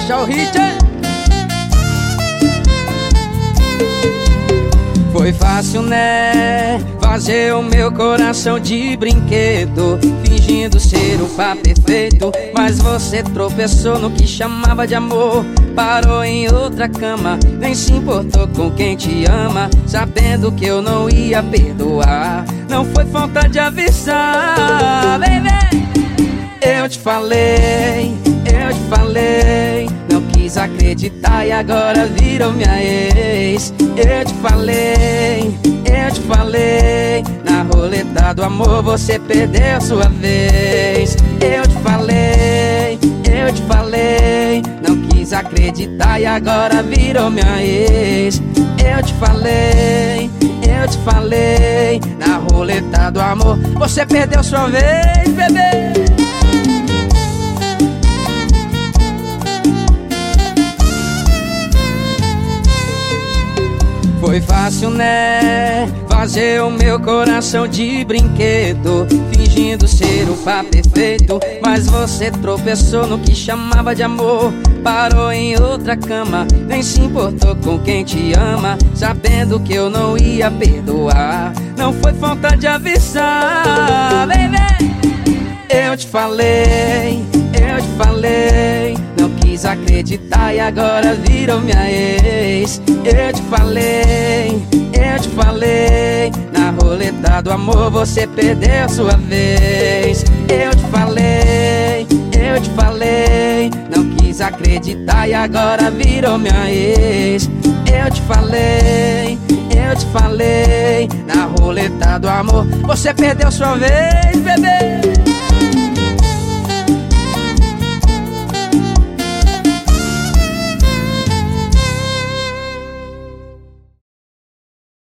puxar o hit, hein? Foi fácil, né? Fazer o meu coração de brinquedo, fingindo ser o par perfeito. Mas você tropeçou no que chamava de amor, parou em outra cama, nem se importou com quem te ama, sabendo que eu não ia perdoar. Não foi falta de avisar, baby. Eu te falei, não quis acreditar e agora virou minha ex. Eu te falei, na roleta do amor você perdeu sua vez. Eu te falei, não quis acreditar e agora virou minha ex. Eu te falei, na roleta do amor você perdeu sua vez, bebê. Foi fácil, né? Fazer o meu coração de brinquedo, fingindo ser o par perfeito. Mas você tropeçou no que chamava de amor, parou em outra cama, nem se importou com quem te ama, sabendo que eu não ia perdoar. Não foi falta de avisar, baby. Eu te falei, não quis acreditar e agora virou minha ex. Eu te falei, na roleta do amor você perdeu sua vez. Eu te falei, não quis acreditar e agora virou minha ex. Eu te falei, na roleta do amor você perdeu sua vez, bebê.